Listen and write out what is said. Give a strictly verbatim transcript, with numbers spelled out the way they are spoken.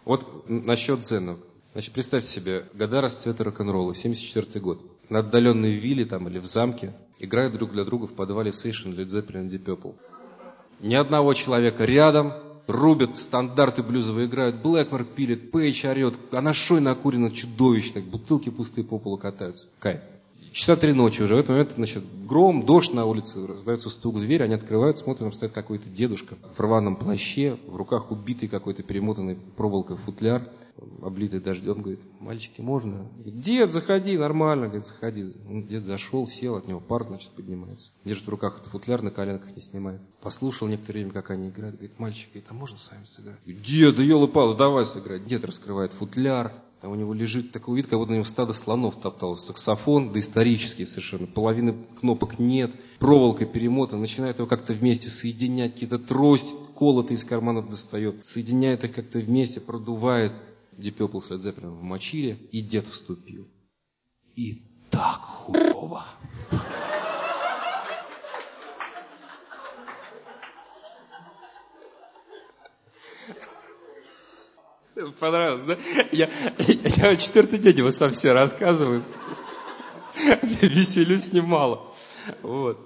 Вот насчет дзена. Значит, представьте себе, года расцвета рок-н-ролла, семьдесят четвёртый год. На отдаленной вилле там или в замке играют друг для друга в подвале сейшн Led Zeppelin Deep Purple. Ни одного человека рядом, рубят стандарты блюзовые, играют, Блэкмор пилит, Пейдж орет, а на шой накурено чудовищно, бутылки пустые по полу катаются. Кайф. Часа три ночи уже. В этот момент, значит, гром, дождь на улице, раздается стук в дверь, они открывают, смотрят, там стоит какой-то дедушка в рваном плаще, в руках убитый какой-то перемотанный проволокой футляр, облитый дождем, говорит, мальчики, можно? Говорит, дед, заходи, нормально, говорит, заходи. Дед зашел, сел, от него пар, значит, поднимается. Держит в руках этот футляр, на коленках не снимает. Послушал некоторое время, как они играют, говорит, мальчик, говорит, а можно с вами сыграть? Говорит, дед, да елы-палы, давай сыграть. Дед раскрывает футляр, а у него лежит такой вид, как будто на него стадо слонов топталось. Саксофон, доисторический совершенно, половины кнопок нет, проволока перемотана, начинает его как-то вместе соединять, какие-то трости колотые из кармана достает, соединяет их как-то вместе, продувает. Deep Purple с Led Zeppelin вмочили, и дед вступил. И так хуево. Понравилось, да? Я, я четвертый день его сам все рассказываю. Веселюсь немало. Вот.